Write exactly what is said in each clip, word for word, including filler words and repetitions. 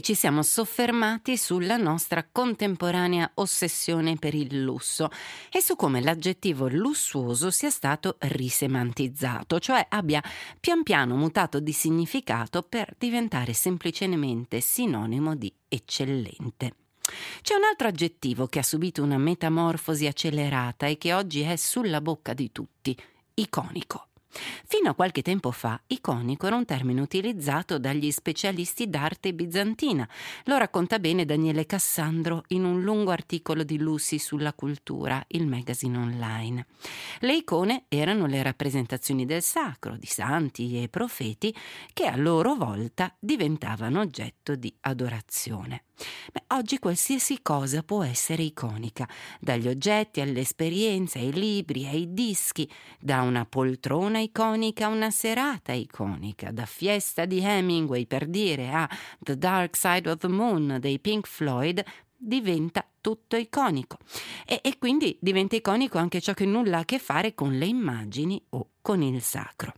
Ieri ci siamo soffermati sulla nostra contemporanea ossessione per il lusso e su come l'aggettivo lussuoso sia stato risemantizzato, cioè abbia pian piano mutato di significato per diventare semplicemente sinonimo di eccellente. C'è un altro aggettivo che ha subito una metamorfosi accelerata e che oggi è sulla bocca di tutti: iconico. Fino a qualche tempo fa, iconico era un termine utilizzato dagli specialisti d'arte bizantina. Lo racconta bene Daniele Cassandro in un lungo articolo di Lucy sulla cultura, il magazine online. Le icone erano le rappresentazioni del sacro, di santi e profeti, che a loro volta diventavano oggetto di adorazione. Beh, oggi qualsiasi cosa può essere iconica, dagli oggetti alle esperienze, ai libri, ai dischi, da una poltrona iconica a una serata iconica, da Fiesta di Hemingway per dire a The Dark Side of the Moon dei Pink Floyd, diventa tutto iconico. E, e quindi diventa iconico anche ciò che nulla ha a che fare con le immagini o con il sacro.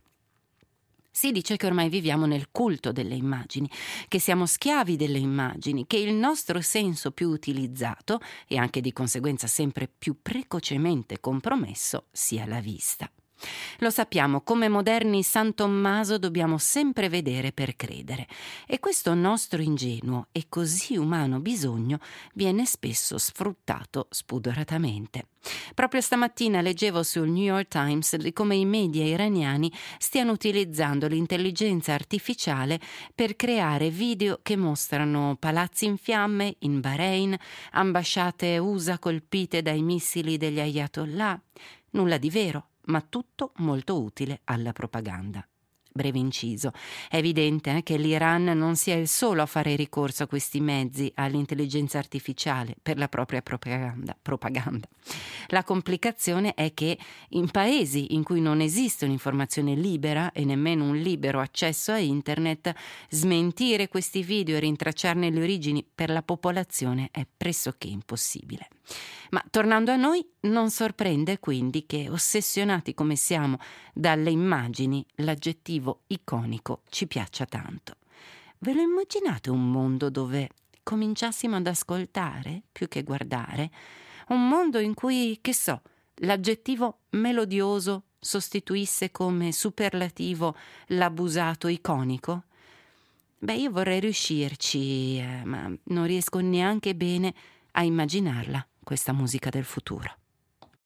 Si dice che ormai viviamo nel culto delle immagini, che siamo schiavi delle immagini, che il nostro senso più utilizzato e anche di conseguenza sempre più precocemente compromesso sia la vista. Lo sappiamo, come moderni San Tommaso dobbiamo sempre vedere per credere, e questo nostro ingenuo e così umano bisogno viene spesso sfruttato spudoratamente. Proprio stamattina leggevo sul New York Times di come i media iraniani stiano utilizzando l'intelligenza artificiale per creare video che mostrano palazzi in fiamme in Bahrain, ambasciate U S A colpite dai missili degli Ayatollah. Nulla di vero, ma tutto molto utile alla propaganda. Breve inciso. È evidente eh, che l'Iran non sia il solo a fare ricorso a questi mezzi, all'intelligenza artificiale, per la propria propaganda. propaganda. La complicazione è che in paesi in cui non esiste un'informazione libera e nemmeno un libero accesso a internet, smentire questi video e rintracciarne le origini per la popolazione è pressoché impossibile. Ma tornando a noi, non sorprende quindi che, ossessionati come siamo dalle immagini, l'aggettivo iconico ci piaccia tanto. Ve lo immaginate un mondo dove cominciassimo ad ascoltare più che guardare? Un mondo in cui, che so, l'aggettivo melodioso sostituisse come superlativo l'abusato iconico? Beh, io vorrei riuscirci, eh, ma non riesco neanche bene a immaginarla, questa musica del futuro.